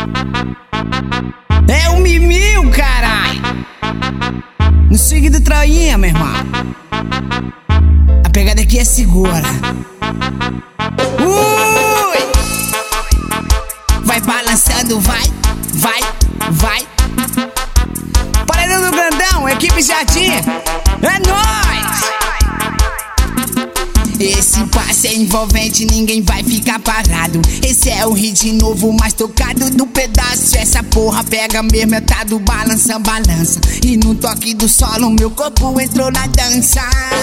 É o Mimil, carai. No swing do Troinha, meu irmão. A pegada aqui é segura. Ui! Vai balançando, vai, vai, vai. Paredão do Grandão, equipe Jardim. É nóis! Esse passe é envolvente, ninguém vai ficar parado. Esse é o hit novo, mais tocado do pedaço. Essa porra pega mesmo, é tá do balança, balança. E no toque do solo, meu corpo entrou na dança.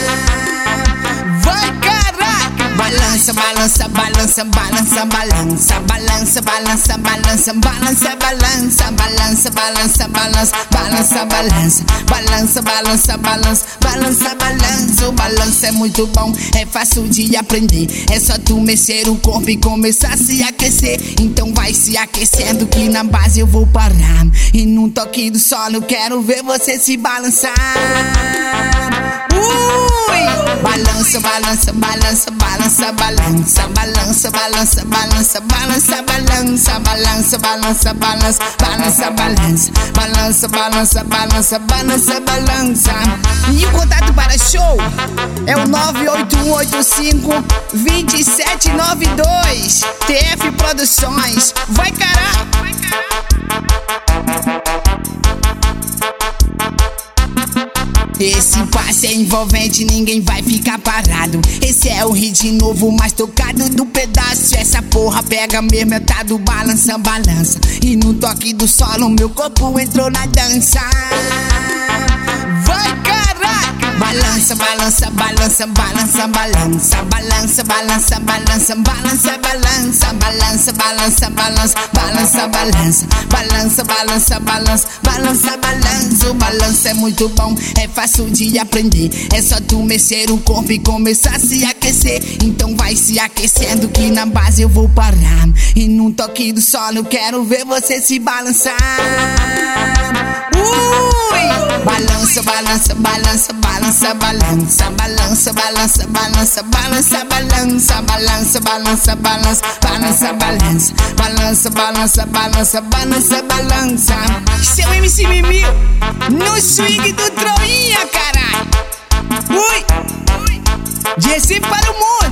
Vai, caraca! Balança, balança, balança, balança, balança, balança, balança, balança, balança, balança, balança, balança, balança, balança, balança, balança, balança, balança, balança, balança. O balanço é muito bom, é fácil de aprender. É só tu mexer o corpo e começar a se aquecer. Então vai se aquecendo que na base eu vou parar. E num toque do solo quero ver você se balançar. Balança, balança, balança, balança, balança, balança, balança, balança, balança, balança, balança, balança, balança, balança, balança, balança, balança, balança, balança, balança. E o contato para show é o 981852792 TF Produções. Vai, caralho! Esse passe é envolvente, ninguém vai ficar parado. Esse é o hit novo, mais tocado do pedaço. Essa porra pega mesmo, é tá do balança, balança. E no toque do solo, meu corpo entrou na dança. Vai, caraca! Balança, balança, balança, balança, balança, balança, balança, balança, balança, balança, balança, balança, balança, balança, balança, balança, balança, balança, balança, balança. O balanço é muito bom, é fácil de aprender. É só tu mexer o corpo e começar a se aquecer. Então vai se aquecendo que na base eu vou parar. E num toque do solo eu quero ver você se balançar. Balança, balança, balança, balança, balança, balança, balança, balança, balança, balança, balança, balança, balança, balança, balança, balança, balança, balança, balança, balança. Seu MC Mimil no swing do Troinha, caralho. Ui, de Recife para o mundo.